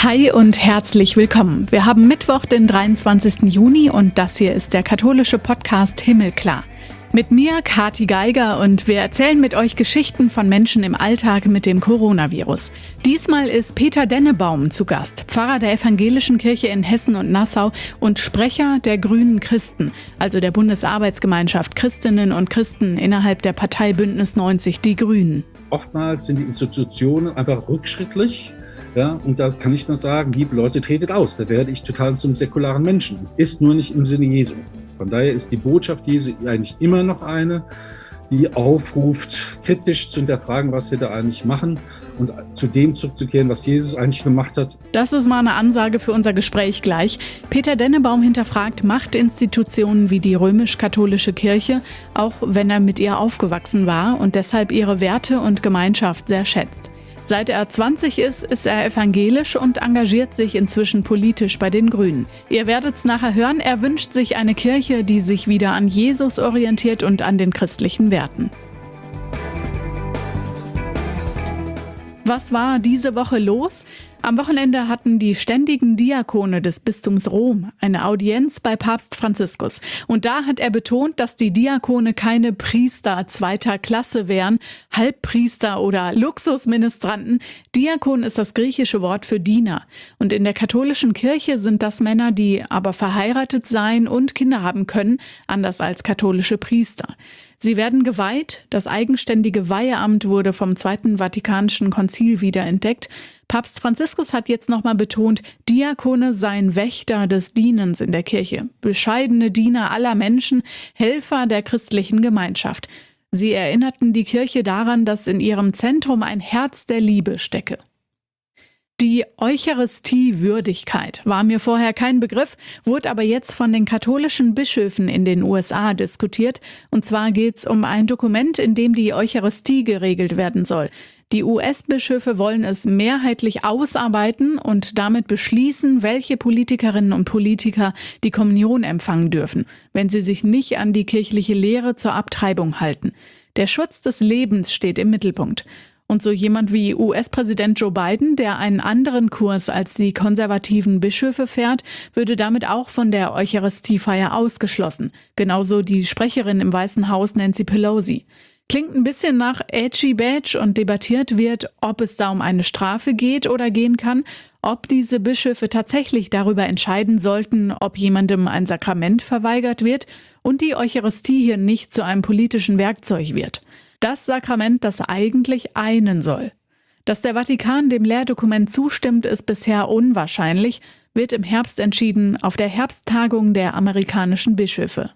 Hi und herzlich willkommen. Wir haben Mittwoch, den 23. Juni und das hier ist der katholische Podcast Himmelklar. Mit mir, Kathi Geiger, und wir erzählen mit euch Geschichten von Menschen im Alltag mit dem Coronavirus. Diesmal ist Peter Dennebaum zu Gast, Pfarrer der Evangelischen Kirche in Hessen und Nassau und Sprecher der Grünen Christen, also der Bundesarbeitsgemeinschaft Christinnen und Christen innerhalb der Partei Bündnis 90 Die Grünen. Oftmals sind die Institutionen einfach rückschrittlich. Ja, und da kann ich nur sagen, liebe Leute, tretet aus. Da werde ich total zum säkularen Menschen. Ist nur nicht im Sinne Jesu. Von daher ist die Botschaft Jesu eigentlich immer noch eine, die aufruft, kritisch zu hinterfragen, was wir da eigentlich machen und zu dem zurückzukehren, was Jesus eigentlich gemacht hat. Das ist mal eine Ansage für unser Gespräch gleich. Peter Dennebaum hinterfragt Machtinstitutionen wie die römisch-katholische Kirche, auch wenn er mit ihr aufgewachsen war und deshalb ihre Werte und Gemeinschaft sehr schätzt. Seit er 20 ist er evangelisch und engagiert sich inzwischen politisch bei den Grünen. Ihr werdet's nachher hören, er wünscht sich eine Kirche, die sich wieder an Jesus orientiert und an den christlichen Werten. Was war diese Woche los? Am Wochenende hatten die ständigen Diakone des Bistums Rom eine Audienz bei Papst Franziskus. Und da hat er betont, dass die Diakone keine Priester zweiter Klasse wären, Halbpriester oder Luxusministranten. Diakon ist das griechische Wort für Diener. Und in der katholischen Kirche sind das Männer, die aber verheiratet sein und Kinder haben können, anders als katholische Priester. Sie werden geweiht. Das eigenständige Weiheamt wurde vom Zweiten Vatikanischen Konzil wiederentdeckt. Papst Franziskus hat jetzt nochmal betont, Diakone seien Wächter des Dienens in der Kirche, bescheidene Diener aller Menschen, Helfer der christlichen Gemeinschaft. Sie erinnerten die Kirche daran, dass in ihrem Zentrum ein Herz der Liebe stecke. Die Eucharistiewürdigkeit war mir vorher kein Begriff, wurde aber jetzt von den katholischen Bischöfen in den USA diskutiert. Und zwar geht es um ein Dokument, in dem die Eucharistie geregelt werden soll. Die US-Bischöfe wollen es mehrheitlich ausarbeiten und damit beschließen, welche Politikerinnen und Politiker die Kommunion empfangen dürfen, wenn sie sich nicht an die kirchliche Lehre zur Abtreibung halten. Der Schutz des Lebens steht im Mittelpunkt. Und so jemand wie US-Präsident Joe Biden, der einen anderen Kurs als die konservativen Bischöfe fährt, würde damit auch von der Eucharistiefeier ausgeschlossen. Genauso die Sprecherin im Weißen Haus Nancy Pelosi. Klingt ein bisschen nach Edgy Badge und debattiert wird, ob es da um eine Strafe geht oder gehen kann, ob diese Bischöfe tatsächlich darüber entscheiden sollten, ob jemandem ein Sakrament verweigert wird und die Eucharistie hier nicht zu einem politischen Werkzeug wird. Das Sakrament, das eigentlich einen soll. Dass der Vatikan dem Lehrdokument zustimmt, ist bisher unwahrscheinlich, wird im Herbst entschieden auf der Herbsttagung der amerikanischen Bischöfe.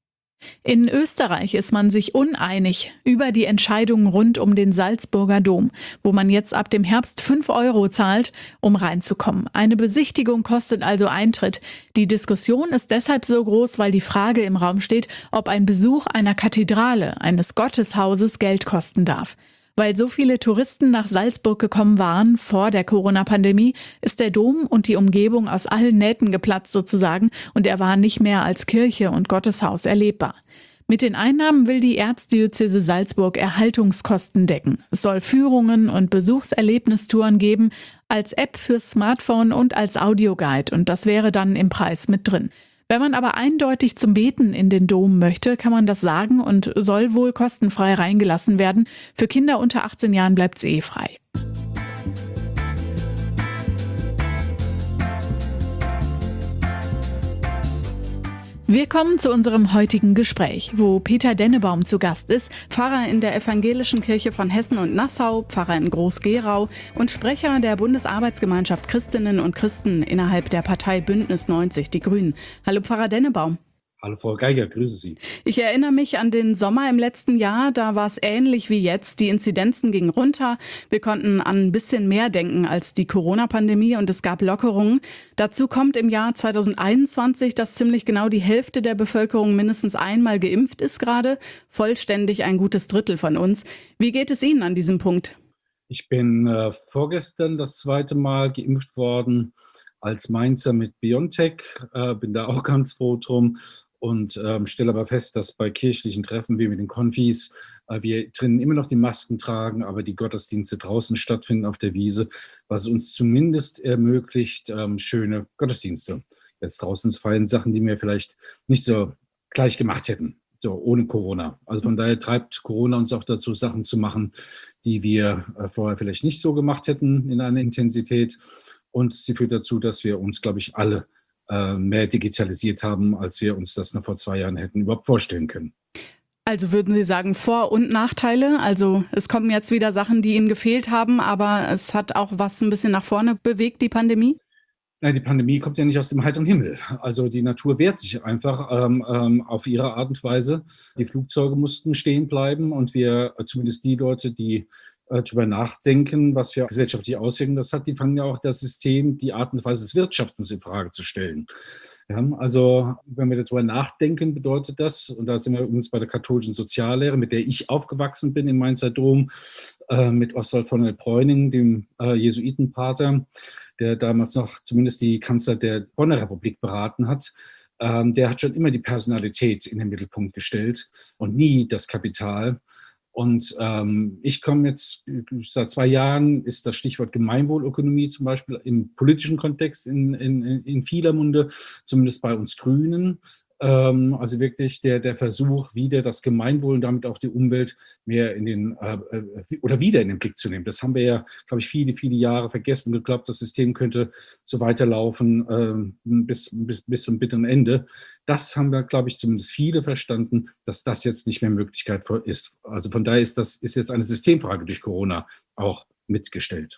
In Österreich ist man sich uneinig über die Entscheidung rund um den Salzburger Dom, wo man jetzt ab dem Herbst 5 € zahlt, um reinzukommen. Eine Besichtigung kostet also Eintritt. Die Diskussion ist deshalb so groß, weil die Frage im Raum steht, ob ein Besuch einer Kathedrale, eines Gotteshauses Geld kosten darf. Weil so viele Touristen nach Salzburg gekommen waren vor der Corona-Pandemie, ist der Dom und die Umgebung aus allen Nähten geplatzt sozusagen und er war nicht mehr als Kirche und Gotteshaus erlebbar. Mit den Einnahmen will die Erzdiözese Salzburg Erhaltungskosten decken. Es soll Führungen und Besuchserlebnistouren geben, als App fürs Smartphone und als Audioguide und das wäre dann im Preis mit drin. Wenn man aber eindeutig zum Beten in den Dom möchte, kann man das sagen und soll wohl kostenfrei reingelassen werden. Für Kinder unter 18 Jahren bleibt es frei. Wir kommen zu unserem heutigen Gespräch, wo Peter Dennebaum zu Gast ist, Pfarrer in der Evangelischen Kirche von Hessen und Nassau, Pfarrer in Groß-Gerau und Sprecher der Bundesarbeitsgemeinschaft Christinnen und Christen innerhalb der Partei Bündnis 90 Die Grünen. Hallo Pfarrer Dennebaum. Hallo Frau Geiger, grüße Sie. Ich erinnere mich an den Sommer im letzten Jahr, da war es ähnlich wie jetzt. Die Inzidenzen gingen runter, wir konnten an ein bisschen mehr denken als die Corona-Pandemie und es gab Lockerungen. Dazu kommt im Jahr 2021, dass ziemlich genau die Hälfte der Bevölkerung mindestens einmal geimpft ist gerade, vollständig ein gutes Drittel von uns. Wie geht es Ihnen an diesem Punkt? Ich bin vorgestern das zweite Mal geimpft worden als Mainzer mit BioNTech, bin da auch ganz froh drum. Und stelle aber fest, dass bei kirchlichen Treffen wie mit den Konfis Wir drinnen immer noch die Masken tragen, aber die Gottesdienste draußen stattfinden auf der Wiese, was uns zumindest ermöglicht, schöne Gottesdienste jetzt draußen zu feiern, Sachen, die wir vielleicht nicht so gleich gemacht hätten, so ohne Corona. Also von daher treibt Corona uns auch dazu, Sachen zu machen, die wir vorher vielleicht nicht so gemacht hätten in einer Intensität. Und sie führt dazu, dass wir uns, glaube ich, alle mehr digitalisiert haben, als wir uns das noch vor 2 Jahren hätten überhaupt vorstellen können. Also würden Sie sagen Vor- und Nachteile? Also es kommen jetzt wieder Sachen, die Ihnen gefehlt haben, aber es hat auch was ein bisschen nach vorne bewegt, die Pandemie? Nein, die Pandemie kommt ja nicht aus dem heiteren Himmel. Also die Natur wehrt sich einfach auf ihre Art und Weise. Die Flugzeuge mussten stehen bleiben und wir, zumindest die Leute, die darüber nachdenken, was für gesellschaftliche Auswirkungen das hat, die fangen ja auch das System, die Art und Weise des Wirtschaftens in Frage zu stellen. Ja, also wenn wir darüber nachdenken, bedeutet das, und da sind wir übrigens bei der katholischen Soziallehre, mit der ich aufgewachsen bin im Mainzer Dom, mit Oswald von der Bräuning, dem Jesuitenpater, der damals noch zumindest die Kanzler der Bonner Republik beraten hat. Der hat schon immer die Personalität in den Mittelpunkt gestellt und nie das Kapital. Und ich komme jetzt, seit 2 Jahren ist das Stichwort Gemeinwohlökonomie zum Beispiel im politischen Kontext in vieler Munde, zumindest bei uns Grünen. Also wirklich der Versuch, wieder das Gemeinwohl und damit auch die Umwelt mehr wieder in den Blick zu nehmen. Das haben wir ja, glaube ich, viele, viele Jahre vergessen und geglaubt, das System könnte so weiterlaufen bis zum bitteren Ende. Das haben wir, glaube ich, zumindest viele verstanden, dass das jetzt nicht mehr Möglichkeit ist. Also von daher ist jetzt eine Systemfrage durch Corona auch mitgestellt.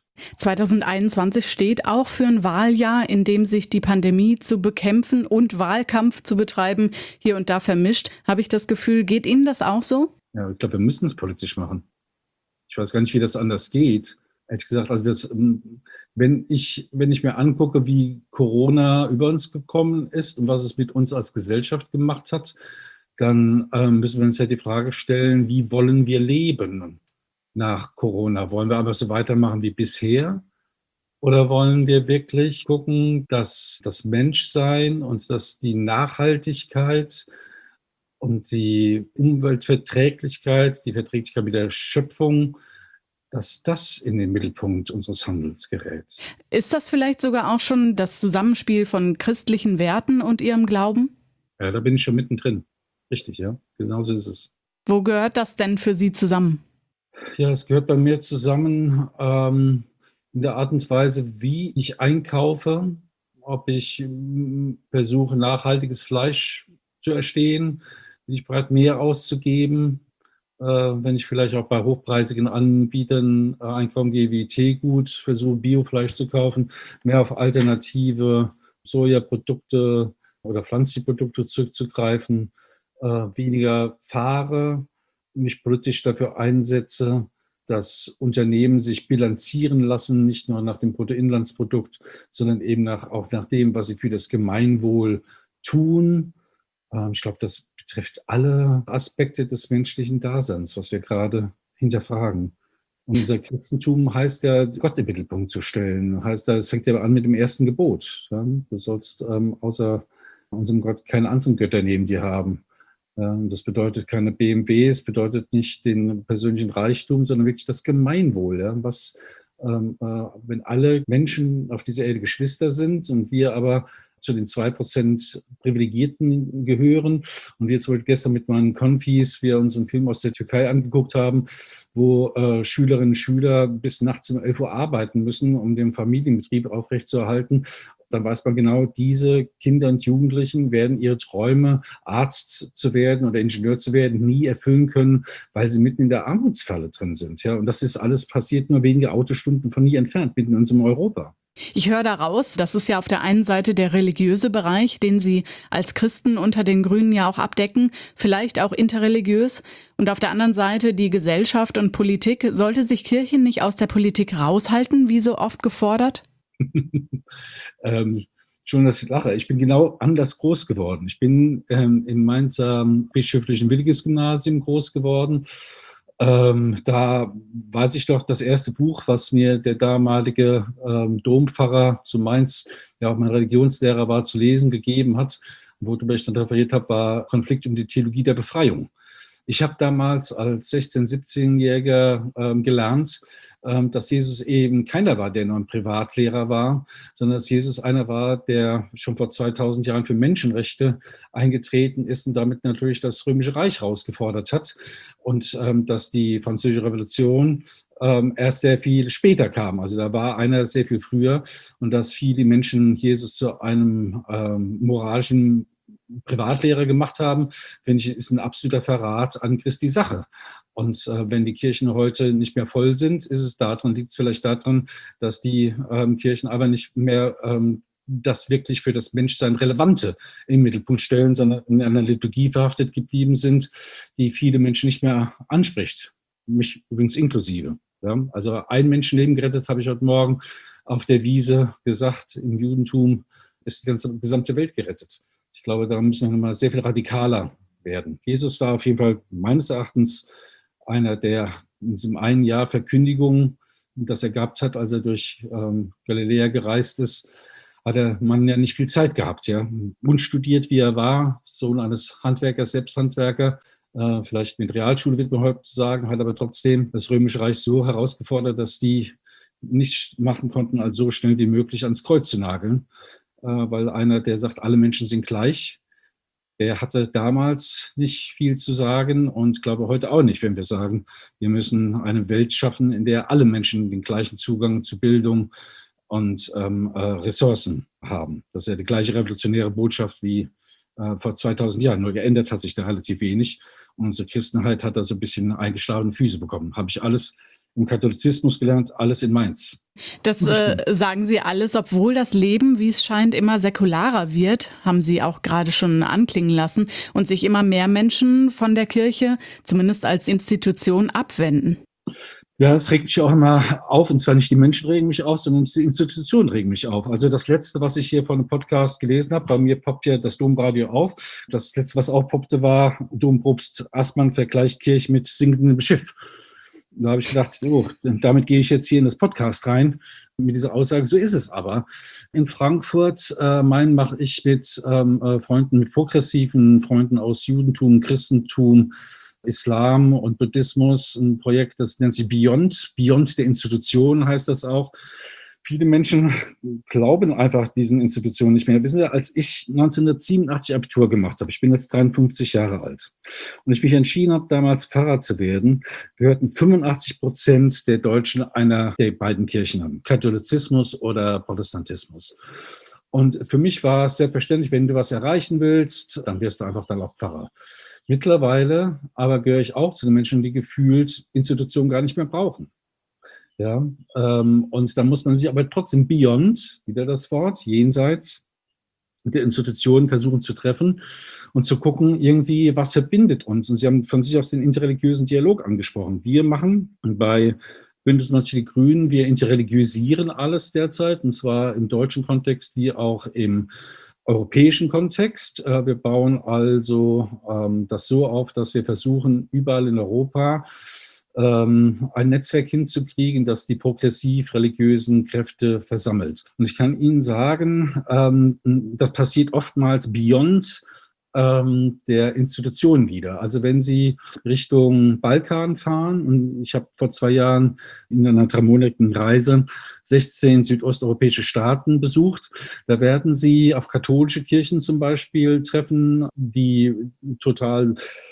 2021 steht auch für ein Wahljahr, in dem sich die Pandemie zu bekämpfen und Wahlkampf zu betreiben hier und da vermischt. Habe ich das Gefühl, geht Ihnen das auch so? Ja, ich glaube, wir müssen es politisch machen. Ich weiß gar nicht, wie das anders geht. Ehrlich gesagt, also wenn ich mir angucke, wie Corona über uns gekommen ist und was es mit uns als Gesellschaft gemacht hat, dann müssen wir uns ja die Frage stellen, wie wollen wir leben nach Corona? Wollen wir einfach so weitermachen wie bisher? Oder wollen wir wirklich gucken, dass das Menschsein und dass die Nachhaltigkeit und die Umweltverträglichkeit, die Verträglichkeit mit der Schöpfung, dass das in den Mittelpunkt unseres Handelns gerät? Ist das vielleicht sogar auch schon das Zusammenspiel von christlichen Werten und Ihrem Glauben? Ja, da bin ich schon mittendrin. Richtig, ja. Genauso ist es. Wo gehört das denn für Sie zusammen? Ja, es gehört bei mir zusammen in der Art und Weise, wie ich einkaufe, ob ich versuche, nachhaltiges Fleisch zu erstehen, bin ich bereit, mehr auszugeben, wenn ich vielleicht auch bei hochpreisigen Anbietern einkaufen gehe, wie Teegut, versuche Biofleisch zu kaufen, mehr auf alternative Sojaprodukte oder pflanzliche Produkte zurückzugreifen, weniger fahre, mich politisch dafür einsetze, dass Unternehmen sich bilanzieren lassen, nicht nur nach dem Bruttoinlandsprodukt, sondern eben auch nach dem, was sie für das Gemeinwohl tun. Ich glaube, das betrifft alle Aspekte des menschlichen Daseins, was wir gerade hinterfragen. Und unser Christentum heißt ja, Gott im Mittelpunkt zu stellen. Heißt ja, es fängt ja an mit dem ersten Gebot. Ja? Du sollst außer unserem Gott keine anderen Götter neben dir haben. Das bedeutet keine BMW, es bedeutet nicht den persönlichen Reichtum, sondern wirklich das Gemeinwohl. Ja? Wenn alle Menschen auf dieser Erde Geschwister sind und wir aber zu den 2% Privilegierten gehören und wir zum Beispiel gestern mit meinen Konfis, wir uns einen Film aus der Türkei angeguckt haben, wo Schülerinnen und Schüler bis nachts um 11 Uhr arbeiten müssen, um den Familienbetrieb aufrechtzuerhalten, dann weiß man genau, diese Kinder und Jugendlichen werden ihre Träume, Arzt zu werden oder Ingenieur zu werden, nie erfüllen können, weil sie mitten in der Armutsfalle drin sind. Ja? Und das ist alles passiert nur wenige Autostunden von hier entfernt, mitten in unserem Europa. Ich höre daraus, das ist ja auf der einen Seite der religiöse Bereich, den Sie als Christen unter den Grünen ja auch abdecken, vielleicht auch interreligiös. Und auf der anderen Seite die Gesellschaft und Politik. Sollte sich Kirche nicht aus der Politik raushalten, wie so oft gefordert? Schon, dass ich lache. Ich bin genau anders groß geworden. Ich bin im Mainzer bischöflichen Willigis-Gymnasium groß geworden. Da weiß ich doch, das erste Buch, was mir der damalige Dompfarrer zu Mainz, der auch mein Religionslehrer war, zu lesen gegeben hat, worüber ich dann referiert habe, war Konflikt um die Theologie der Befreiung. Ich habe damals als 16-, 17-Jähriger gelernt, dass Jesus eben keiner war, der nur ein Privatlehrer war, sondern dass Jesus einer war, der schon vor 2000 Jahren für Menschenrechte eingetreten ist und damit natürlich das Römische Reich herausgefordert hat und dass die Französische Revolution erst sehr viel später kam. Also da war einer sehr viel früher und dass viele Menschen Jesus zu einem moralischen Privatlehrer gemacht haben, finde ich, ist ein absoluter Verrat an Christi Sache. Und wenn die Kirchen heute nicht mehr voll sind, liegt es vielleicht daran, dass die Kirchen aber nicht mehr das wirklich für das Menschsein Relevante im Mittelpunkt stellen, sondern in einer Liturgie verhaftet geblieben sind, die viele Menschen nicht mehr anspricht. Mich übrigens inklusive. Ja? Also ein Menschenleben gerettet, habe ich heute Morgen auf der Wiese gesagt. Im Judentum ist die gesamte Welt gerettet. Ich glaube, da müssen wir mal sehr viel radikaler werden. Jesus war auf jeden Fall meines Erachtens einer, der in diesem einen Jahr Verkündigung, das er gehabt hat, als er durch Galiläa gereist ist, hat der Mann ja nicht viel Zeit gehabt. Ja. Unstudiert wie er war, Sohn eines Handwerkers, selbst Handwerker, vielleicht mit Realschule wird man heute sagen, hat aber trotzdem das Römische Reich so herausgefordert, dass die nicht machen konnten, als so schnell wie möglich ans Kreuz zu nageln. Weil einer, der sagt, alle Menschen sind gleich, der hatte damals nicht viel zu sagen und glaube heute auch nicht, wenn wir sagen, wir müssen eine Welt schaffen, in der alle Menschen den gleichen Zugang zu Bildung und Ressourcen haben. Das ist ja die gleiche revolutionäre Botschaft wie vor 2000 Jahren, nur geändert hat sich da relativ wenig. Und unsere Christenheit hat da so ein bisschen eingeschlagene Füße bekommen. Habe ich alles im Katholizismus gelernt, alles in Mainz. Das sagen Sie alles, obwohl das Leben, wie es scheint, immer säkularer wird, haben Sie auch gerade schon anklingen lassen, und sich immer mehr Menschen von der Kirche, zumindest als Institution, abwenden. Ja, das regt mich auch immer auf. Und zwar nicht die Menschen regen mich auf, sondern die Institutionen regen mich auf. Also das Letzte, was ich hier von einem Podcast gelesen habe, bei mir poppt ja das Domradio auf. Das Letzte, was aufpoppte, war, Dompropst Aßmann vergleicht Kirche mit sinkendem Schiff. Da habe ich gedacht, oh, damit gehe ich jetzt hier in das Podcast rein, mit dieser Aussage. So ist es aber. In Frankfurt mache ich mit Freunden, mit progressiven Freunden aus Judentum, Christentum, Islam und Buddhismus ein Projekt, das nennt sich Beyond der Institutionen heißt das auch. Viele Menschen glauben einfach diesen Institutionen nicht mehr. Wissen Sie, als ich 1987 Abitur gemacht habe, ich bin jetzt 53 Jahre alt, und ich mich entschieden habe, damals Pfarrer zu werden, gehörten 85% der Deutschen einer der beiden Kirchen an, Katholizismus oder Protestantismus. Und für mich war es selbstverständlich, wenn du was erreichen willst, dann wirst du einfach dann auch Pfarrer. Mittlerweile aber gehöre ich auch zu den Menschen, die gefühlt Institutionen gar nicht mehr brauchen. Ja, und da muss man sich aber trotzdem beyond, wieder das Wort, jenseits der Institutionen versuchen zu treffen und zu gucken, irgendwie, was verbindet uns. Und Sie haben von sich aus den interreligiösen Dialog angesprochen. Wir machen bei Bündnis 90 Die Grünen, wir interreligiösieren alles derzeit, und zwar im deutschen Kontext wie auch im europäischen Kontext. Wir bauen also das so auf, dass wir versuchen, überall in Europa ein Netzwerk hinzukriegen, das die progressiv-religiösen Kräfte versammelt. Und ich kann Ihnen sagen, das passiert oftmals beyond der Institution wieder. Also wenn Sie Richtung Balkan fahren, und ich habe vor 2 Jahren in einer 3-monatigen Reise 16 südosteuropäische Staaten besucht, da werden Sie auf katholische Kirchen zum Beispiel treffen, die total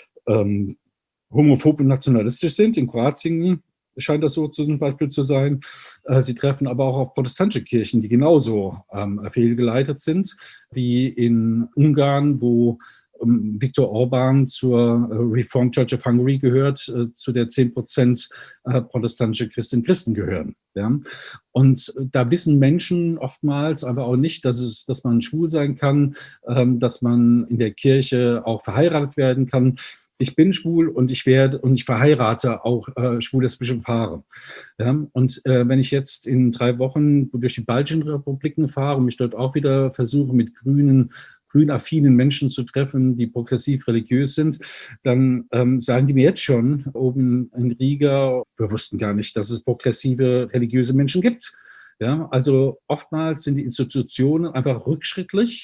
homophob und nationalistisch sind. In Kroatien scheint das so zum Beispiel zu sein. Sie treffen aber auch auf protestantische Kirchen, die genauso fehlgeleitet sind, wie in Ungarn, wo Viktor Orban zur Reformed Church of Hungary gehört, zu der 10% protestantische Christinnen und Christen gehören. Ja? Und da wissen Menschen oftmals einfach auch nicht, dass man schwul sein kann, dass man in der Kirche auch verheiratet werden kann. Ich bin schwul und ich verheirate auch schwul-lesbische Paare. Ja, und wenn ich jetzt in 3 Wochen durch die baltischen Republiken fahre und mich dort auch wieder versuche, mit grün-affinen Menschen zu treffen, die progressiv religiös sind, dann sagen die mir jetzt schon oben in Riga, wir wussten gar nicht, dass es progressive religiöse Menschen gibt. Ja, also oftmals sind die Institutionen einfach rückschrittlich.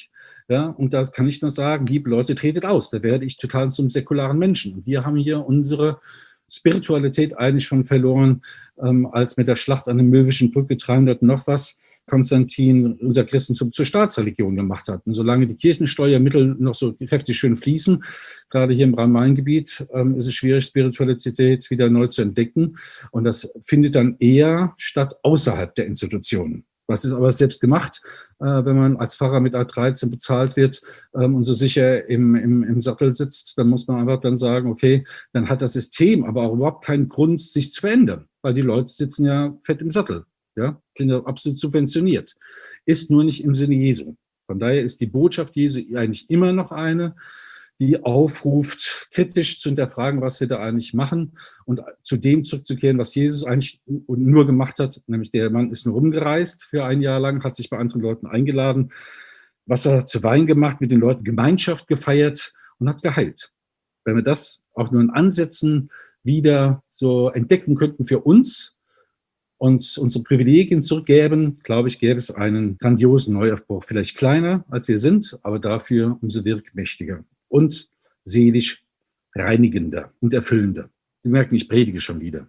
Ja, und das kann ich nur sagen, liebe Leute, tretet aus. Da werde ich total zum säkularen Menschen. Und wir haben hier unsere Spiritualität eigentlich schon verloren, als mit der Schlacht an der Möllwischen Brücke 300 noch was Konstantin unser Christentum zur Staatsreligion gemacht hat. Und solange die Kirchensteuermittel noch so kräftig schön fließen, gerade hier im Rhein-Main-Gebiet, ist es schwierig, Spiritualität wieder neu zu entdecken. Und das findet dann eher statt außerhalb der Institutionen. Was ist aber selbst gemacht, wenn man als Pfarrer mit A13 bezahlt wird und so sicher im Sattel sitzt, dann muss man einfach dann sagen, okay, dann hat das System aber auch überhaupt keinen Grund, sich zu verändern, weil die Leute sitzen ja fett im Sattel, ja, sind ja absolut subventioniert. Ist nur nicht im Sinne Jesu. Von daher ist die Botschaft Jesu eigentlich immer noch eine, die aufruft, kritisch zu hinterfragen, was wir da eigentlich machen und zu dem zurückzukehren, was Jesus eigentlich nur gemacht hat, nämlich der Mann ist nur rumgereist für ein Jahr lang, hat sich bei anderen Leuten eingeladen, Wasser zu Wein gemacht, mit den Leuten Gemeinschaft gefeiert und hat geheilt. Wenn wir das auch nur in Ansätzen wieder so entdecken könnten für uns und unsere Privilegien zurückgäben, glaube ich, gäbe es einen grandiosen Neuaufbruch. Vielleicht kleiner, als wir sind, aber dafür umso wirkmächtiger und seelisch reinigender und erfüllender. Sie merken, ich predige schon wieder.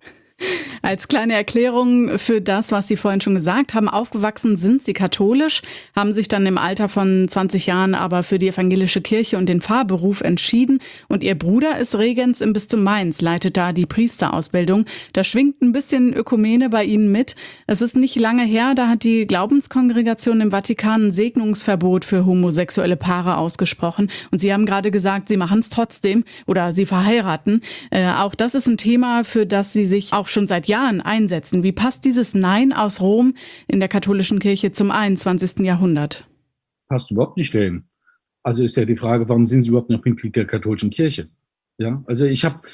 Als kleine Erklärung für das, was Sie vorhin schon gesagt haben, aufgewachsen sind Sie katholisch, haben sich dann im Alter von 20 Jahren aber für die evangelische Kirche und den Pfarrberuf entschieden. Und Ihr Bruder ist Regens im Bistum Mainz, leitet da die Priesterausbildung. Da schwingt ein bisschen Ökumene bei Ihnen mit. Es ist nicht lange her, da hat die Glaubenskongregation im Vatikan ein Segnungsverbot für homosexuelle Paare ausgesprochen. Und Sie haben gerade gesagt, Sie machen es trotzdem oder Sie verheiraten. Auch das ist ein Thema, für das Sie sich auch schon seit Jahren einsetzen. Wie passt dieses Nein aus Rom in der katholischen Kirche zum 21. Jahrhundert? Passt überhaupt nicht dahin. Also ist ja die Frage, warum sind Sie überhaupt noch Mitglied der katholischen Kirche? Ja, also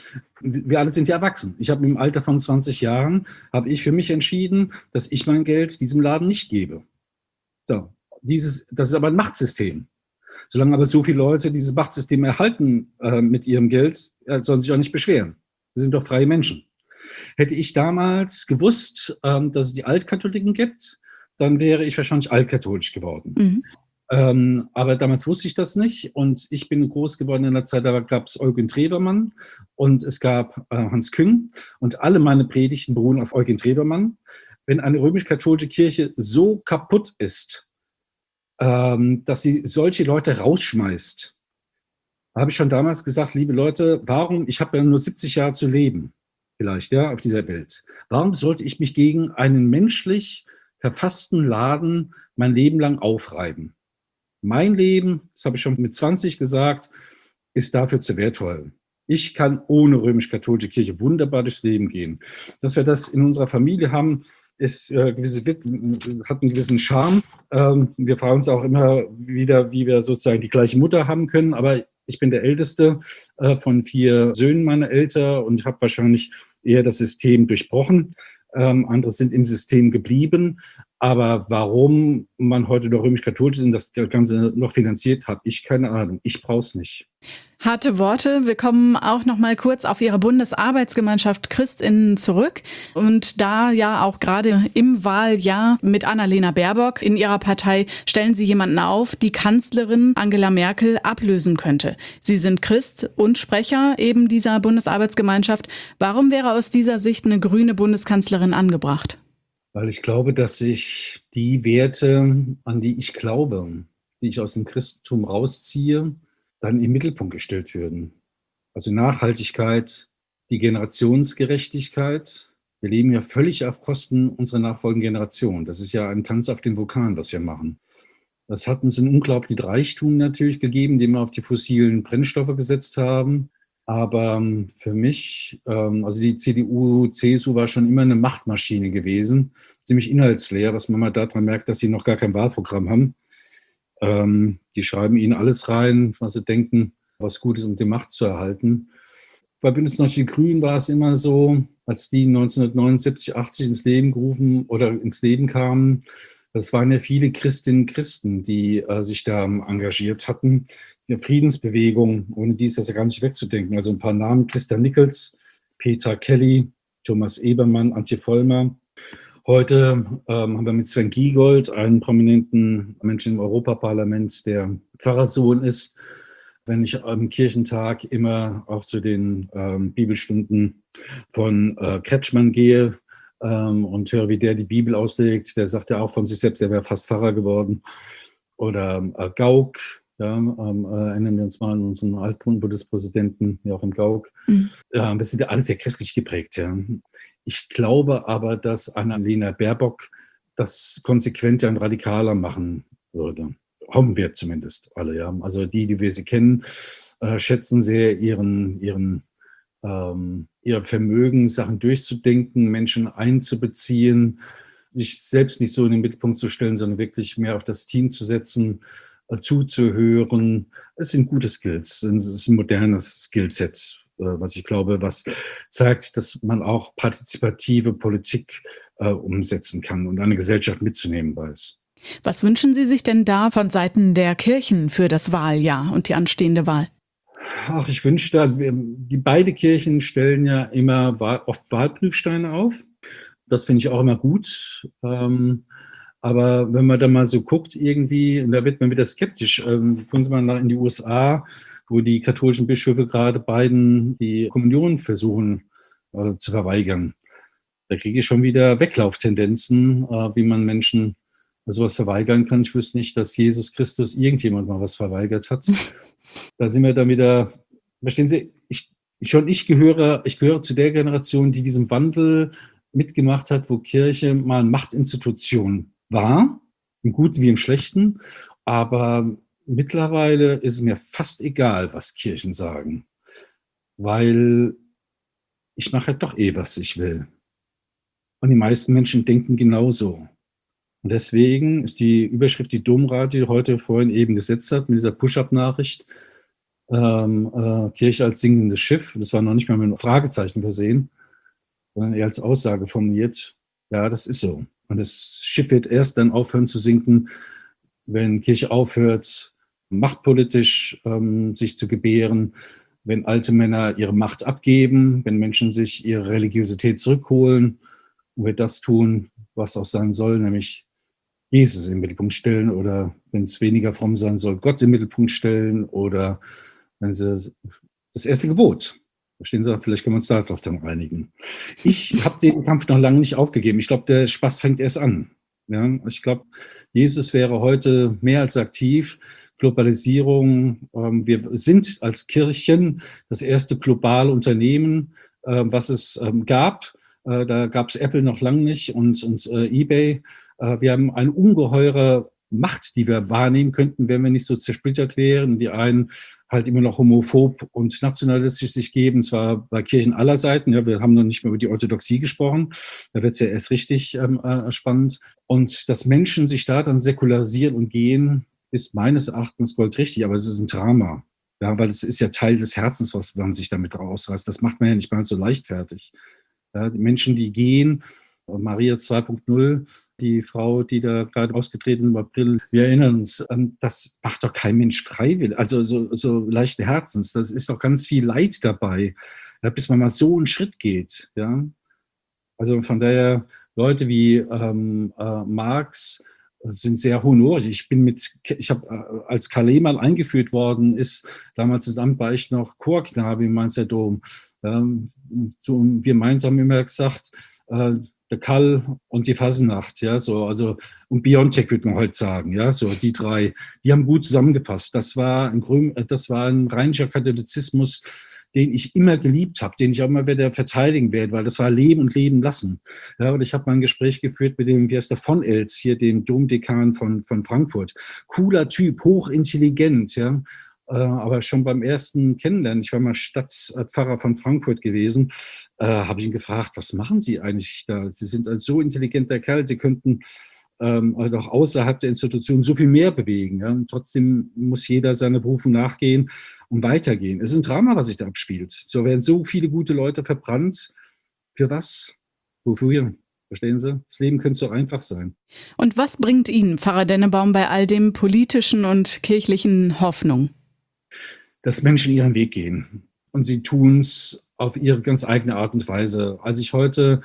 wir alle sind ja erwachsen. Ich habe im Alter von 20 Jahren, habe ich für mich entschieden, dass ich mein Geld diesem Laden nicht gebe. So, das ist aber ein Machtsystem. Solange aber so viele Leute dieses Machtsystem erhalten mit ihrem Geld, sollen sie sich auch nicht beschweren. Sie sind doch freie Menschen. Hätte ich damals gewusst, dass es die Altkatholiken gibt, dann wäre ich wahrscheinlich altkatholisch geworden. Aber damals wusste ich das nicht und ich bin groß geworden in der Zeit, da gab es Eugen Trebermann und es gab Hans Küng und alle meine Predigten beruhen auf Eugen Trebermann. Wenn eine römisch-katholische Kirche so kaputt ist, dass sie solche Leute rausschmeißt, habe ich schon damals gesagt, liebe Leute, ich habe ja nur 70 Jahre zu leben, vielleicht, ja, auf dieser Welt. Warum sollte ich mich gegen einen menschlich verfassten Laden mein Leben lang aufreiben? Mein Leben, das habe ich schon mit 20 gesagt, ist dafür zu wertvoll. Ich kann ohne römisch-katholische Kirche wunderbar durchs Leben gehen. Dass wir das in unserer Familie haben, hat einen gewissen Charme. Wir fragen uns auch immer wieder, wie wir sozusagen die gleiche Mutter haben können, aber ich bin der Älteste von 4 Söhnen meiner Eltern und habe wahrscheinlich eher das System durchbrochen. Andere sind im System geblieben. Aber warum man heute noch römisch-katholisch ist und das Ganze noch finanziert, habe ich keine Ahnung. Ich brauche es nicht. Harte Worte. Wir kommen auch noch mal kurz auf Ihre Bundesarbeitsgemeinschaft Christinnen zurück. Und da ja auch gerade im Wahljahr mit Annalena Baerbock in ihrer Partei stellen Sie jemanden auf, die Kanzlerin Angela Merkel ablösen könnte. Sie sind Christ und Sprecher eben dieser Bundesarbeitsgemeinschaft. Warum wäre aus dieser Sicht eine grüne Bundeskanzlerin angebracht? Weil ich glaube, dass sich die Werte, an die ich glaube, die ich aus dem Christentum rausziehe, dann im Mittelpunkt gestellt würden. Also Nachhaltigkeit, die Generationsgerechtigkeit. Wir leben ja völlig auf Kosten unserer nachfolgenden Generation. Das ist ja ein Tanz auf den Vulkan, was wir machen. Das hat uns einen unglaublichen Reichtum natürlich gegeben, indem wir auf die fossilen Brennstoffe gesetzt haben. Aber für mich, also die CDU, CSU war schon immer eine Machtmaschine gewesen, ziemlich inhaltsleer, was man mal daran merkt, dass sie noch gar kein Wahlprogramm haben. Die schreiben ihnen alles rein, was sie denken, was gut ist, um die Macht zu erhalten. Bei Bündnis 90 Die Grünen war es immer so, als die 1979, 80 ins Leben kamen, das waren ja viele Christinnen und Christen, die sich da engagiert hatten. Die Friedensbewegung, ohne die ist das ja gar nicht wegzudenken. Also ein paar Namen: Christa Nichols, Peter Kelly, Thomas Ebermann, Antje Vollmer. Heute haben wir mit Sven Giegold einen prominenten Menschen im Europaparlament, der Pfarrersohn ist. Wenn ich am Kirchentag immer auch zu den Bibelstunden von Kretschmann gehe und höre, wie der die Bibel auslegt, der sagt ja auch von sich selbst, er wäre fast Pfarrer geworden. Oder Gauck, ja, erinnern wir uns mal an unseren Altbundespräsidenten Joachim Gauck. Wir sind ja alle sehr christlich geprägt. Ja. Ich glaube aber, dass Annalena Baerbock das konsequenter und radikaler machen würde. Hoffen wir zumindest alle. Ja. Also die wir sie kennen, schätzen sehr ihr Vermögen, Sachen durchzudenken, Menschen einzubeziehen, sich selbst nicht so in den Mittelpunkt zu stellen, sondern wirklich mehr auf das Team zu setzen, zuzuhören. Es sind gute Skills, es ist ein modernes Skillset, was ich glaube, was zeigt, dass man auch partizipative Politik umsetzen kann und eine Gesellschaft mitzunehmen weiß. Was wünschen Sie sich denn da von Seiten der Kirchen für das Wahljahr und die anstehende Wahl? Ach, ich wünschte, beide Kirchen stellen ja immer oft Wahlprüfsteine auf. Das finde ich auch immer gut. Aber wenn man da mal so guckt irgendwie, da wird man wieder skeptisch. Gucken Sie mal in die USA, wo die katholischen Bischöfe gerade beiden die Kommunion versuchen zu verweigern. Da kriege ich schon wieder Weglauftendenzen, wie man Menschen sowas verweigern kann. Ich wüsste nicht, dass Jesus Christus irgendjemand mal was verweigert hat. Da sind wir dann wieder, verstehen Sie, ich gehöre zu der Generation, die diesen Wandel mitgemacht hat, wo Kirche mal Machtinstitution war, im Guten wie im Schlechten, aber mittlerweile ist es mir fast egal, was Kirchen sagen, weil ich mache halt doch was ich will. Und die meisten Menschen denken genauso. Und deswegen ist die Überschrift, die Domrat, die heute vorhin eben gesetzt hat, mit dieser Push-Up-Nachricht, Kirche als singendes Schiff, das war noch nicht mal mit einem Fragezeichen versehen, sondern eher als Aussage formuliert, ja, das ist so. Und das Schiff wird erst dann aufhören zu sinken, wenn Kirche aufhört, machtpolitisch sich zu gebären, wenn alte Männer ihre Macht abgeben, wenn Menschen sich ihre Religiosität zurückholen und wir das tun, was auch sein soll, nämlich Jesus im Mittelpunkt stellen oder, wenn es weniger fromm sein soll, Gott im Mittelpunkt stellen oder wenn sie das erste Gebot. Verstehen Sie, vielleicht können wir uns darauf dann einigen. Ich habe den Kampf noch lange nicht aufgegeben. Ich glaube, der Spaß fängt erst an. Ja? Ich glaube, Jesus wäre heute mehr als aktiv. Globalisierung, wir sind als Kirchen das erste globale Unternehmen, was es gab. Da gab es Apple noch lange nicht und eBay. Wir haben eine ungeheure Macht, die wir wahrnehmen könnten, wenn wir nicht so zersplittert wären. Die einen halt immer noch homophob und nationalistisch sich geben, zwar bei Kirchen aller Seiten. Ja, wir haben noch nicht mehr über die Orthodoxie gesprochen. Da wird es ja erst richtig spannend. Und dass Menschen sich da dann säkularisieren und gehen, ist meines Erachtens goldrichtig, aber es ist ein Drama. Ja, weil es ist ja Teil des Herzens, was man sich damit rausreißt. Das macht man ja nicht mal so leichtfertig. Ja, die Menschen, die gehen, Maria 2.0, die Frau, die da gerade ausgetreten ist im April, wir erinnern uns, das macht doch kein Mensch freiwillig, also so leichten Herzens. Das ist doch ganz viel Leid dabei, ja, bis man mal so einen Schritt geht. Ja? Also von daher, Leute wie Marx sind sehr honorig. Ich habe, als Calais mal eingeführt worden ist, damals das Amt war ich noch Chorknabe im Mainzer Dom. So, wir Mainz haben immer gesagt, der Kall und die Fasnacht, ja, so, also, und Biontech würde man heute sagen, ja, so, die drei, die haben gut zusammengepasst. Das war ein rheinischer Katholizismus, den ich immer geliebt habe, den ich auch immer wieder verteidigen werde, weil das war Leben und Leben lassen. Ja, und ich habe mal ein Gespräch geführt mit dem, wie heißt der, von Els, hier, dem Domdekan von Frankfurt. Cooler Typ, hochintelligent, ja. Aber schon beim ersten Kennenlernen, ich war mal Stadtpfarrer von Frankfurt gewesen, habe ich ihn gefragt, was machen Sie eigentlich da? Sie sind ein so intelligenter Kerl, Sie könnten also auch außerhalb der Institution so viel mehr bewegen. Ja? Und trotzdem muss jeder seiner Berufung nachgehen und weitergehen. Es ist ein Drama, was sich da abspielt. So werden so viele gute Leute verbrannt. Für was? Wofür? Verstehen Sie? Das Leben könnte so einfach sein. Und was bringt Ihnen, Pfarrer Dennebaum, bei all dem politischen und kirchlichen Hoffnung? Dass Menschen ihren Weg gehen. Und sie tun es auf ihre ganz eigene Art und Weise. Als ich heute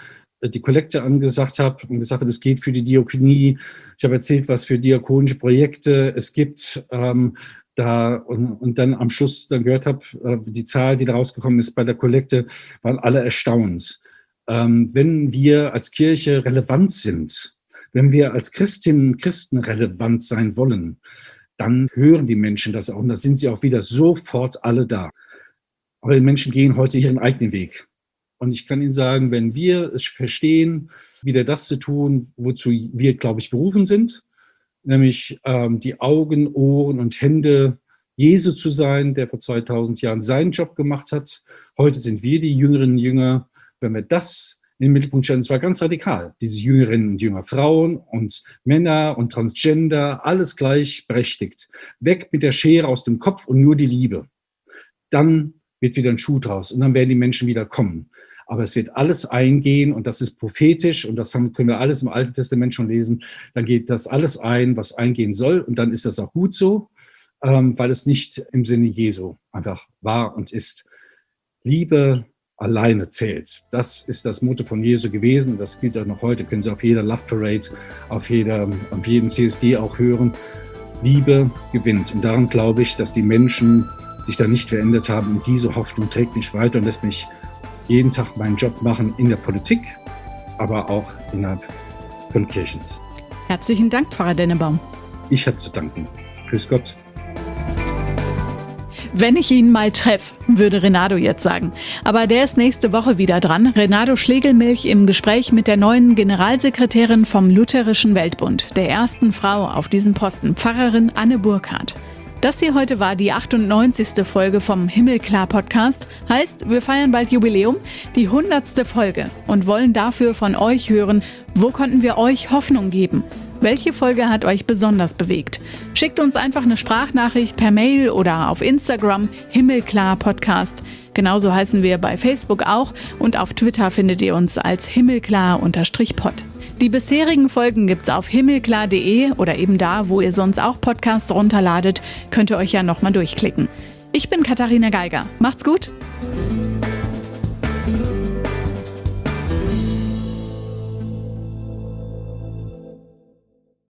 die Kollekte angesagt habe und gesagt habe, es geht für die Diakonie. Ich habe erzählt, was für diakonische Projekte es gibt. Und dann am Schluss dann gehört habe, die Zahl, die da rausgekommen ist bei der Kollekte, waren alle erstaunt. Wenn wir als Kirche relevant sind, wenn wir als Christinnen und Christen relevant sein wollen, dann hören die Menschen das auch und da sind sie auch wieder sofort alle da. Aber die Menschen gehen heute ihren eigenen Weg. Und ich kann Ihnen sagen, wenn wir es verstehen, wieder das zu tun, wozu wir, glaube ich, berufen sind, nämlich die Augen, Ohren und Hände Jesu zu sein, der vor 2000 Jahren seinen Job gemacht hat. Heute sind wir die Jüngerinnen und Jünger. Wenn wir das in den Mittelpunkt stellen, es war ganz radikal, diese Jüngerinnen und Jünger, Frauen und Männer und Transgender, alles gleichberechtigt. Weg mit der Schere aus dem Kopf und nur die Liebe. Dann wird wieder ein Schuh draus und dann werden die Menschen wieder kommen. Aber es wird alles eingehen und das ist prophetisch und das können wir alles im Alten Testament schon lesen. Dann geht das alles ein, was eingehen soll und dann ist das auch gut so, weil es nicht im Sinne Jesu einfach war und ist. Liebe alleine zählt. Das ist das Motto von Jesu gewesen. Das gilt auch noch heute. Können Sie auf jeder Love Parade, auf jedem CSD auch hören. Liebe gewinnt. Und daran glaube ich, dass die Menschen sich da nicht verändert haben. Und diese Hoffnung trägt mich weiter und lässt mich jeden Tag meinen Job machen in der Politik, aber auch innerhalb von Kirchens. Herzlichen Dank, Pfarrer Dennebaum. Ich habe zu danken. Grüß Gott. Wenn ich ihn mal treffe, würde Renato jetzt sagen. Aber der ist nächste Woche wieder dran. Renato Schlegelmilch im Gespräch mit der neuen Generalsekretärin vom Lutherischen Weltbund, der ersten Frau auf diesem Posten, Pfarrerin Anne Burkhardt. Das hier heute war die 98. Folge vom Himmelklar-Podcast. Heißt, wir feiern bald Jubiläum, die 100. Folge und wollen dafür von euch hören, wo konnten wir euch Hoffnung geben? Welche Folge hat euch besonders bewegt? Schickt uns einfach eine Sprachnachricht per Mail oder auf Instagram Himmelklar-Podcast. Genauso heißen wir bei Facebook auch und auf Twitter findet ihr uns als himmelklar_pod. Die bisherigen Folgen gibt's auf himmelklar.de oder eben da, wo ihr sonst auch Podcasts runterladet, könnt ihr euch ja nochmal durchklicken. Ich bin Katharina Geiger. Macht's gut!